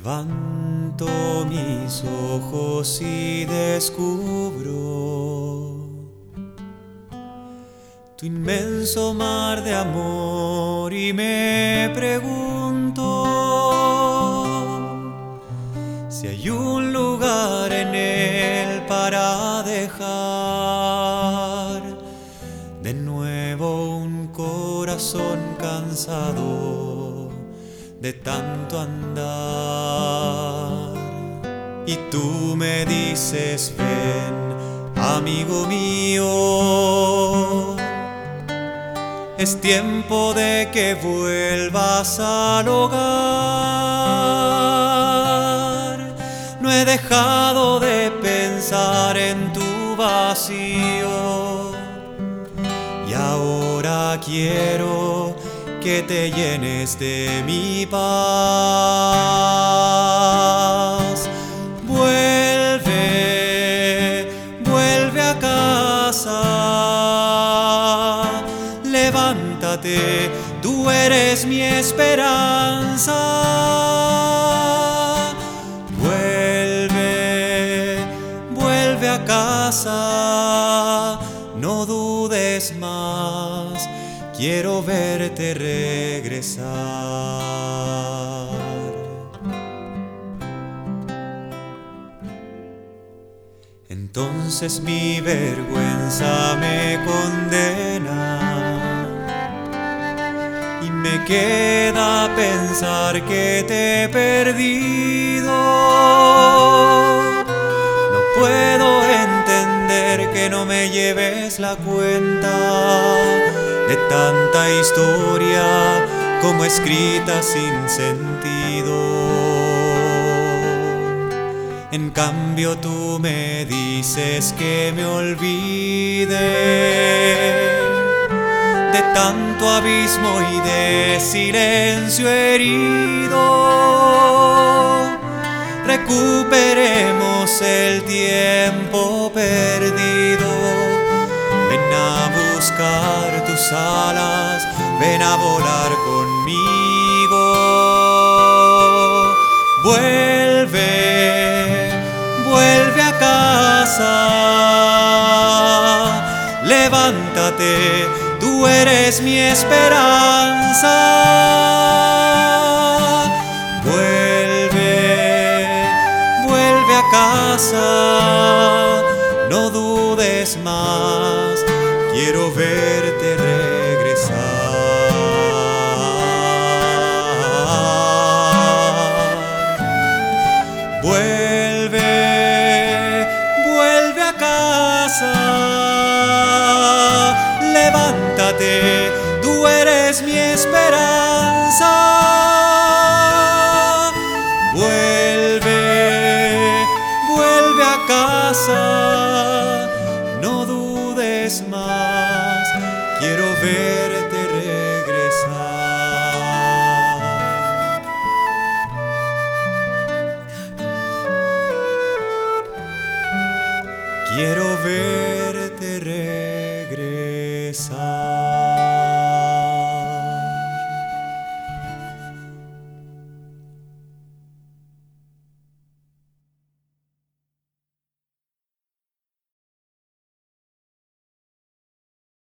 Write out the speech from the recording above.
Levanto mis ojos y descubro tu inmenso mar de amor y me pregunto si hay un lugar en él para dejar de nuevo un corazón cansado de tanto andar. Y tú me dices, ven, amigo mío, es tiempo de que vuelvas al hogar. No he dejado de pensar en tu vacío y ahora quiero que te llenes de mi paz. Vuelve a casa. Levántate, tú eres mi esperanza. Vuelve a casa. No dudes más, quiero verte regresar. Entonces mi vergüenza me condena y me queda pensar que te he perdido. No puedo entender que no me lleves la cuenta de tanta historia como escrita sin sentido. En cambio tú me dices que me olvide de tanto abismo y de silencio herido. Recuperemos el tiempo perdido. Ven a buscar tus alas, ven a volar conmigo. Vuelve a casa. Levántate, tú eres mi esperanza. Vuelve a casa. No dudes más, quiero verte regresar. Vuelve a casa. Levántate, tú eres mi esperanza. Vuelve a casa. No dudes más, quiero verte regresar. Quiero verte regresar.